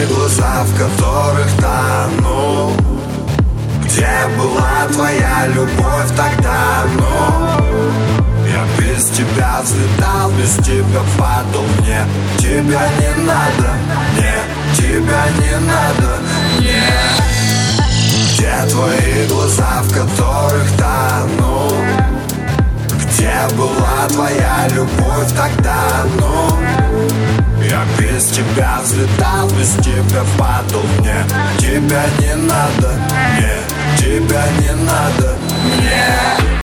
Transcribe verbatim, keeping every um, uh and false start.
глаза, в которых тону. Где была твоя любовь тогда? Ну, я без тебя взлетал, без тебя падал. Мне тебя не надо, мне тебя не надо, мне. Где твои глаза, в которых тону? Где была твоя любовь тогда? Ну, я без тебя взлетал, без тебя падал. Мне тебя не надо, мне тебя не надо, мне.